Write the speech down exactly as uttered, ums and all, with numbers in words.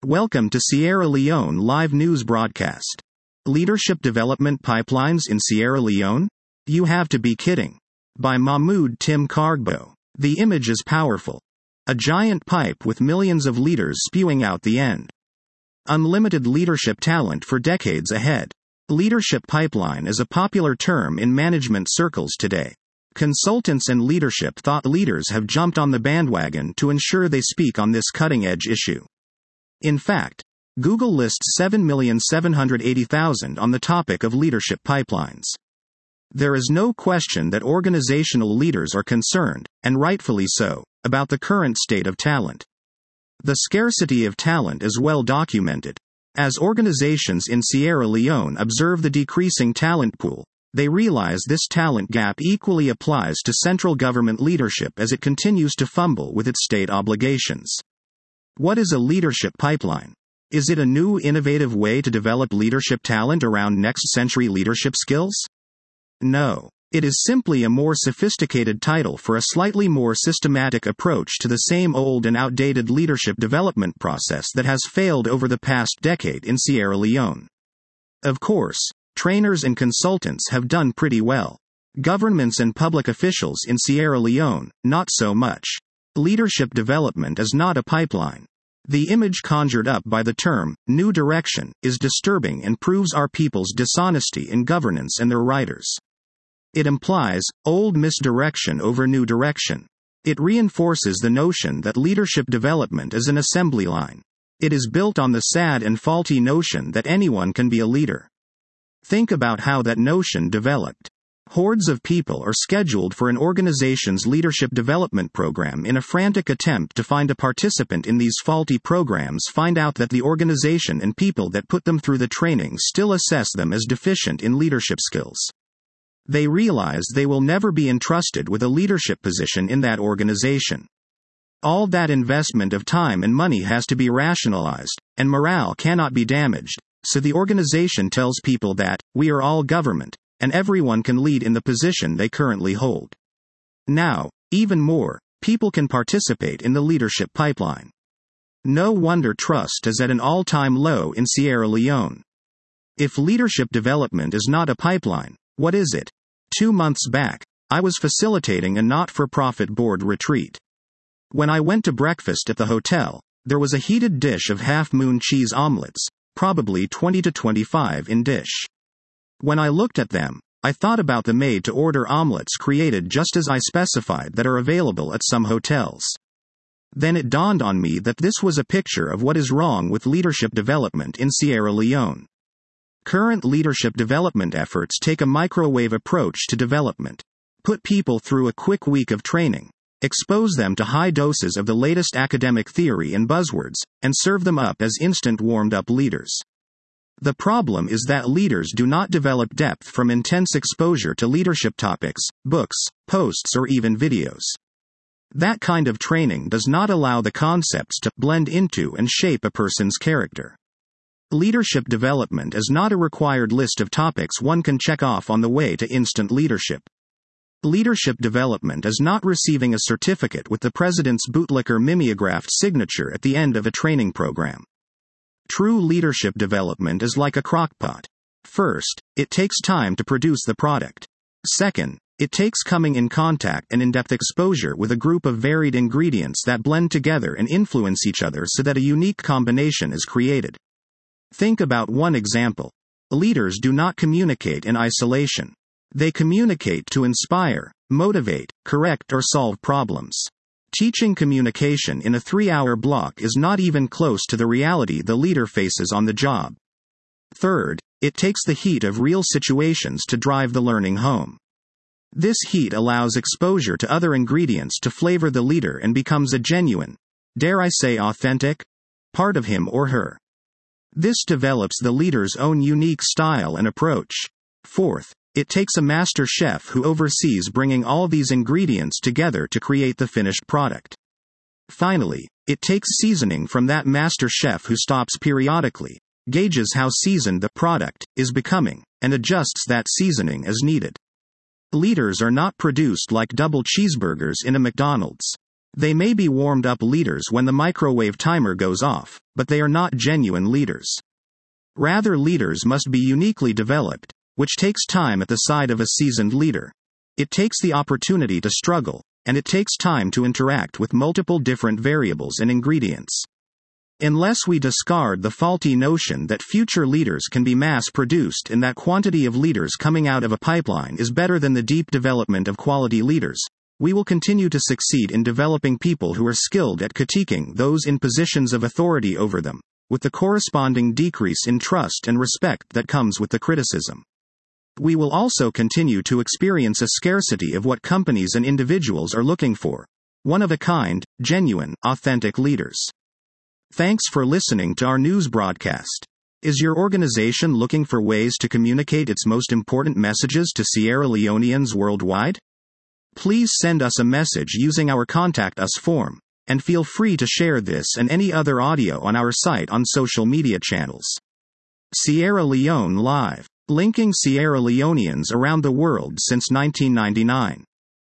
Welcome to Sierra Leone Live News Broadcast. Leadership Development Pipelines in Sierra Leone? You have to be kidding. By Mahmoud Tim Kargbo. The image is powerful. A giant pipe with millions of leaders spewing out the end. Unlimited leadership talent for decades ahead. Leadership pipeline is a popular term in management circles today. Consultants and leadership thought leaders have jumped on the bandwagon to ensure they speak on this cutting-edge issue. In fact, Google lists seven million seven hundred eighty thousand on the topic of leadership pipelines. There is no question that organizational leaders are concerned, and rightfully so, about the current state of talent. The scarcity of talent is well documented. As organizations in Sierra Leone observe the decreasing talent pool, they realize this talent gap equally applies to central government leadership as it continues to fumble with its state obligations. What is a leadership pipeline? Is it a new innovative way to develop leadership talent around next-century leadership skills? No. It is simply a more sophisticated title for a slightly more systematic approach to the same old and outdated leadership development process that has failed over the past decade in Sierra Leone. Of course, trainers and consultants have done pretty well. Governments and public officials in Sierra Leone, not so much. Leadership development is not a pipeline. The image conjured up by the term, new direction, is disturbing and proves our people's dishonesty in governance and their writers. It implies, old misdirection over new direction. It reinforces the notion that leadership development is an assembly line. It is built on the sad and faulty notion that anyone can be a leader. Think about how that notion developed. Hordes of people are scheduled for an organization's leadership development program. In a frantic attempt to find a participant in these faulty programs, find out that the organization and people that put them through the training still assess them as deficient in leadership skills. They realize they will never be entrusted with a leadership position in that organization. All that investment of time and money has to be rationalized, and morale cannot be damaged, so the organization tells people that, we are all government, and everyone can lead in the position they currently hold. Now, even more, people can participate in the leadership pipeline. No wonder trust is at an all-time low in Sierra Leone. If leadership development is not a pipeline, what is it? Two months back, I was facilitating a not-for-profit board retreat. When I went to breakfast at the hotel, there was a heated dish of half-moon cheese omelets, probably twenty to twenty-five in dish. When I looked at them, I thought about the made-to-order omelets created just as I specified that are available at some hotels. Then it dawned on me that this was a picture of what is wrong with leadership development in Sierra Leone. Current leadership development efforts take a microwave approach to development. Put people through a quick week of training, expose them to high doses of the latest academic theory and buzzwords, and serve them up as instant warmed-up leaders. The problem is that leaders do not develop depth from intense exposure to leadership topics, books, posts, or even videos. That kind of training does not allow the concepts to blend into and shape a person's character. Leadership development is not a required list of topics one can check off on the way to instant leadership. Leadership development is not receiving a certificate with the president's bootlicker mimeographed signature at the end of a training program. True leadership development is like a crockpot. First, it takes time to produce the product. Second, it takes coming in contact and in-depth exposure with a group of varied ingredients that blend together and influence each other so that a unique combination is created. Think about one example. Leaders do not communicate in isolation. They communicate to inspire, motivate, correct, or solve problems. Teaching communication in a three-hour block is not even close to the reality the leader faces on the job. Third, it takes the heat of real situations to drive the learning home. This heat allows exposure to other ingredients to flavor the leader and becomes a genuine, dare I say authentic, part of him or her. This develops the leader's own unique style and approach. Fourth, it takes a master chef who oversees bringing all these ingredients together to create the finished product. Finally, it takes seasoning from that master chef who stops periodically, gauges how seasoned the product is becoming, and adjusts that seasoning as needed. Leaders are not produced like double cheeseburgers in a McDonald's. They may be warmed-up leaders when the microwave timer goes off, but they are not genuine leaders. Rather, leaders must be uniquely developed, which takes time at the side of a seasoned leader. It takes the opportunity to struggle, and it takes time to interact with multiple different variables and ingredients. Unless we discard the faulty notion that future leaders can be mass-produced and that quantity of leaders coming out of a pipeline is better than the deep development of quality leaders, we will continue to succeed in developing people who are skilled at critiquing those in positions of authority over them, with the corresponding decrease in trust and respect that comes with the criticism. We will also continue to experience a scarcity of what companies and individuals are looking for: one-of-a-kind, genuine, authentic leaders. Thanks for listening to our news broadcast. Is your organization looking for ways to communicate its most important messages to Sierra Leoneans worldwide? Please send us a message using our Contact Us form, and feel free to share this and any other audio on our site on social media channels. Sierra Leone Live, linking Sierra Leoneans around the world since nineteen ninety-nine.